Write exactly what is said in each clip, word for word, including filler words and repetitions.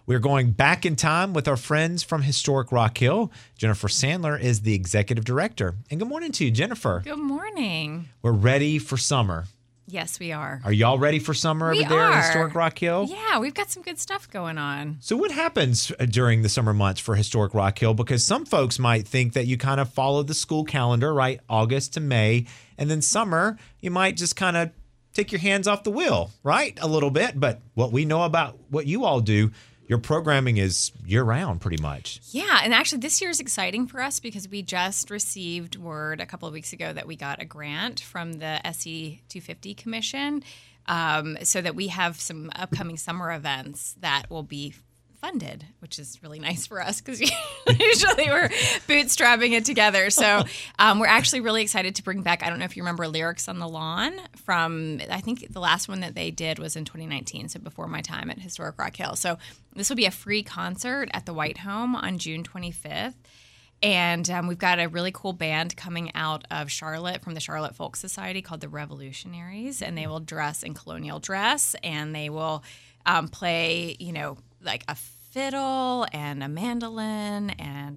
We're going back in time with our friends from Historic Rock Hill. Jennifer Sandler is the executive director. And good morning to you, Jennifer. Good morning. We're ready for summer. Yes, we are. Are y'all ready for summer we over there are. at Historic Rock Hill? Yeah, we've got some good stuff going on. So what happens during the summer months for Historic Rock Hill? Because some folks might think that you kind of follow the school calendar, right? August to May. And then summer, you might just kind of take your hands off the wheel, right? A little bit. But what we know about what you all do, your programming is year-round pretty much. Yeah, and actually this year is exciting for us because we just received word a couple of weeks ago that we got a grant from the S E two fifty Commission um, so that we have some upcoming summer events that will be funded, which is really nice for us because usually we're bootstrapping it together. So um, we're actually really excited to bring back, I don't know if you remember Lyrics on the Lawn from, I think the last one that they did was in twenty nineteen, so before my time at Historic Rock Hill. So this will be a free concert at the White Home on June twenty-fifth. And um, we've got a really cool band coming out of Charlotte from the Charlotte Folk Society called the Revolutionaries, and they will dress in colonial dress, and they will um, play, you know, like a fiddle and a mandolin and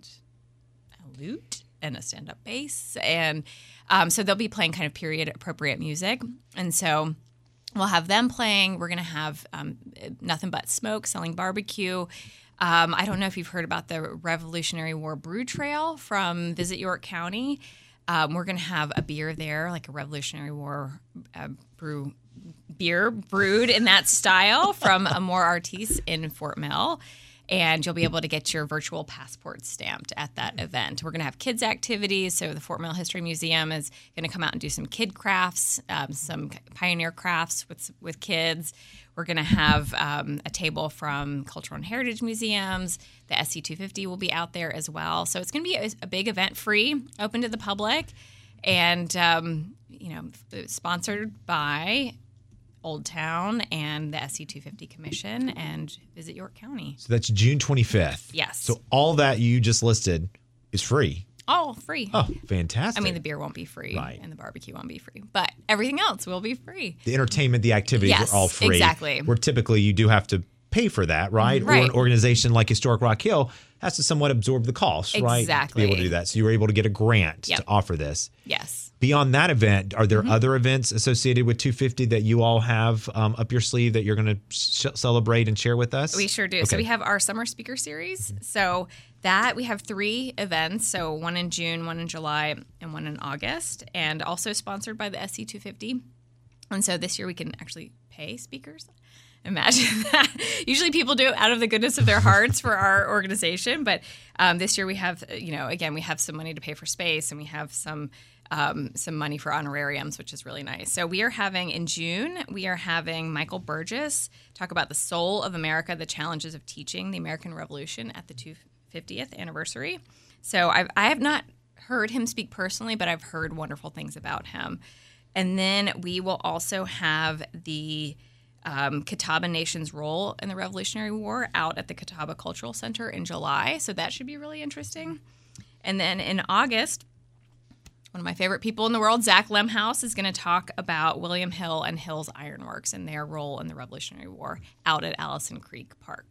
a lute and a stand-up bass. And um, so they'll be playing kind of period-appropriate music. And so we'll have them playing. We're going to have um, Nothing But Smoke selling barbecue. Um, I don't know if you've heard about the Revolutionary War Brew Trail from Visit York County. Um, we're going to have a beer there, like a Revolutionary War uh, brew beer brewed in that style from Amor Artis in Fort Mill. And you'll be able to get your virtual passport stamped at that event. We're going to have kids' activities. So the Fort Mill History Museum is going to come out and do some kid crafts, um, some pioneer crafts with with kids. We're going to have um, a table from Cultural and Heritage Museums. The S E two fifty will be out there as well. So it's going to be a, a big event, free, open to the public, and um, you know, sponsored by Old Town and the S E two fifty Commission and Visit York County. So that's June twenty-fifth. Yes. So all that you just listed is free. Oh, free. Oh, fantastic. I mean, the beer won't be free, right, and the barbecue won't be free, but everything else will be free. The entertainment, the activities yes, are all free. Exactly. Where typically you do have to pay for that, right? Right. Or an organization like Historic Rock Hill has to somewhat absorb the cost, right? Exactly. To be able to do that. So you were able to get a grant yep. to offer this. Yes. Beyond that event, are there mm-hmm. other events associated with two fifty that you all have um, up your sleeve that you're going to sh- celebrate and share with us? We sure do. Okay. So we have our summer speaker series. Mm-hmm. So that we have three events. So one in June, one in July, and one in August, and also sponsored by the S E two fifty. And so this year we can actually pay speakers. Imagine that. Usually people do it out of the goodness of their hearts for our organization. But um, this year we have, you know, again, we have some money to pay for space, and we have some um, some money for honorariums, which is really nice. So we are having, in June, we are having Michael Burgess talk about the soul of America, the challenges of teaching the American Revolution at the two hundred fiftieth anniversary. So I've, I have not heard him speak personally, but I've heard wonderful things about him. And then we will also have the Um, Catawba Nation's role in the Revolutionary War out at the Catawba Cultural Center in July. So that should be really interesting. And then in August, one of my favorite people in the world, Zach Lemhouse, is going to talk about William Hill and Hill's Ironworks and their role in the Revolutionary War out at Allison Creek Park.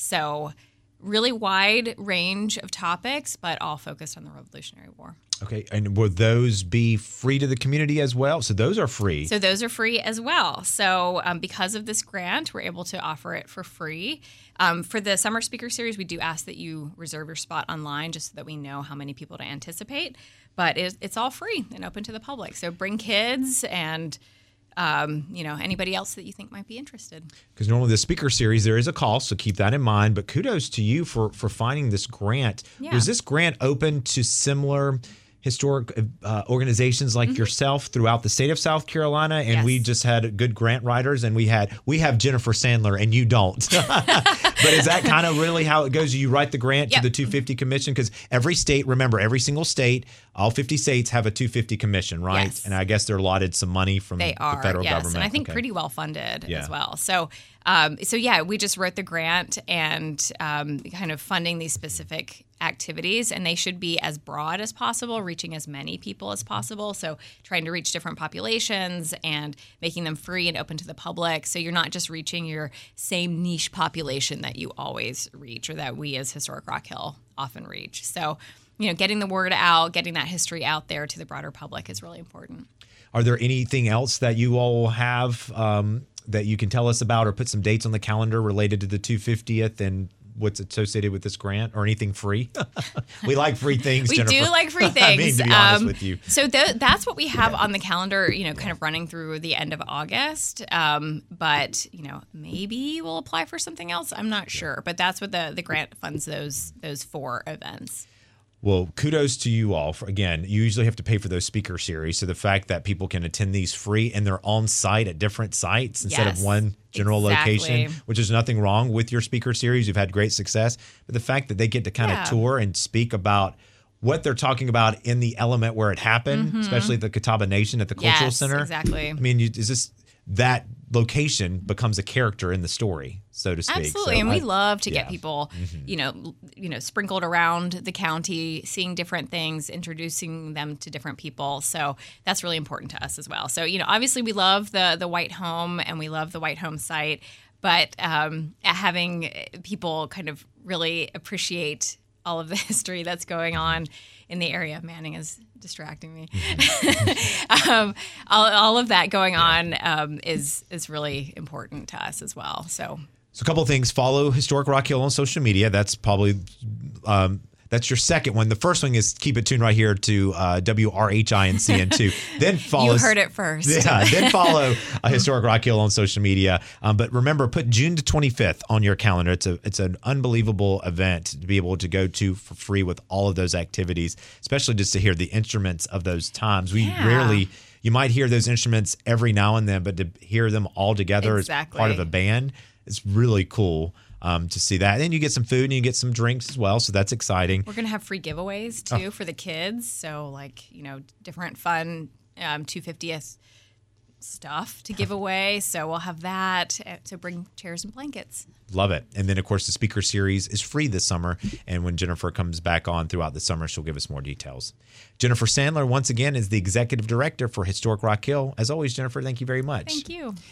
So really wide range of topics, but all focused on the Revolutionary War. Okay, and will those be free to the community as well? So those are free. So those are free as well. So um, because of this grant, we're able to offer it for free. Um, for the Summer Speaker Series, we do ask that you reserve your spot online just so that we know how many people to anticipate. But it, it's all free and open to the public. So bring kids and Um, you know, anybody else that you think might be interested. Because normally the speaker series, there is a cost, so keep that in mind. But kudos to you for for finding this grant. Yeah. Was this grant open to similar historic uh, organizations like mm-hmm. yourself throughout the state of South Carolina? And yes. we just had good grant writers, and we had we have Jennifer Sandler, and you don't. But is that kind of really how it goes? You write the grant yep. to the two fifty Commission? Because every state, remember, every single state, all fifty states have a two fifty Commission, right? Yes. And I guess they're allotted some money from they the are, federal yes. government. And I think okay. pretty pretty well funded yeah. as well. So, um, so yeah, we just wrote the grant and um, kind of funding these specific activities, and they should be as broad as possible, reaching as many people as possible. So trying to reach different populations and making them free and open to the public. So you're not just reaching your same niche population that you always reach or that we as Historic Rock Hill often reach. So, you know, getting the word out, getting that history out there to the broader public is really important. Are there anything else that you all have um, that you can tell us about or put some dates on the calendar related to the two hundred fiftieth and what's associated with this grant, or anything free? We like free things, we Jennifer. do like free things. I mean, to be honest um, with you. So th- that's what we have on the calendar, you know, kind of running through the end of August. Um, but, you know, maybe we'll apply for something else. I'm not sure. But that's what the, the grant funds those those four events. Well, kudos to you all. For, again, you usually have to pay for those speaker series. So the fact that people can attend these free and they're on site at different sites instead Yes, of one general exactly. location, which is nothing wrong with your speaker series. You've had great success. But the fact that they get to kind Yeah. of tour and speak about what they're talking about in the element where it happened, Mm-hmm. especially at the Catawba Nation at the Cultural Yes, Center. exactly. I mean, you, is this that location becomes a character in the story, so to speak. Absolutely, So and we I- love to yeah. get people, you know, l- you know, sprinkled around the county, seeing different things, introducing them to different people. So that's really important to us as well. So, you know, obviously we love the the White Home and we love the White Home site, but um, having people kind of really appreciate all of the history that's going on in the area. Manning is distracting me. Mm-hmm. um, all, all of that going on um, is is really important to us as well. So. So a couple of things. Follow Historic Rock Hill on social media. That's probably um, that's your second one. The first one is keep it tuned right here to uh, W R H I and C N two. Then follow. You heard it first. Yeah. Then follow uh, Historic Rock Hill on social media. Um, but remember, put June the twenty-fifth on your calendar. It's a it's an unbelievable event to be able to go to for free with all of those activities, especially just to hear the instruments of those times. We Yeah. rarely. You might hear those instruments every now and then, but to hear them all together Exactly. as part of a band, it's really cool um, to see that. And then you get some food and you get some drinks as well, so that's exciting. We're going to have free giveaways Oh. too for the kids. So, like, you know, different fun um, two hundred fiftieth stuff to give away. So, we'll have that. uh, So, bring chairs and blankets. Love it. And then, of course, the speaker series is free this summer. And when Jennifer comes back on throughout the summer, she'll give us more details. Jennifer Sandler, once again, is the executive director for Historic Rock Hill. As always, Jennifer, thank you very much. Thank you.